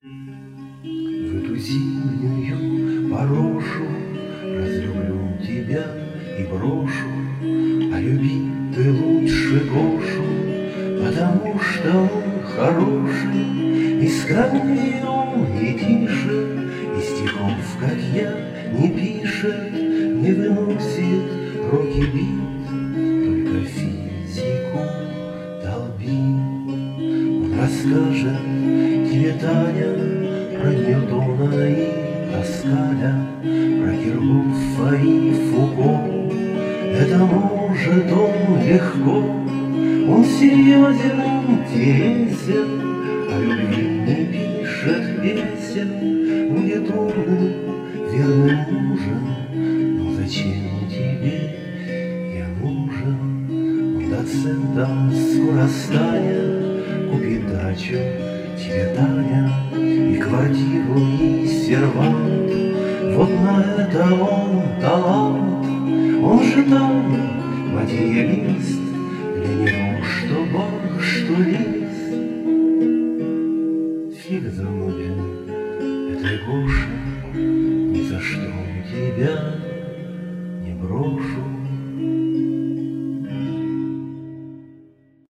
В эту зимнюю порошу разлюблю тебя и брошу, а любить ты лучше Гошу, потому что он хороший, и скромнее он, и тише, и стихов, как я, не пишет, не выносит руки бит, только физику долбит. Он расскажет тебе, Таня, про Ньютона и Паскаля, про Киркофа и Фуко. Это может он легко, он серьезен, интересен, о любви не пишет песен, будет умным, верным мужем. Но зачем тебе я нужен? Он доцентом скоро станет, купит дачу тебе, Таня, и квартиру, и сервант. Вот на это он талант. Он же там материалист, для него что Бог, что лист. Фиг зануден этой Гоша, ни за что тебя не брошу.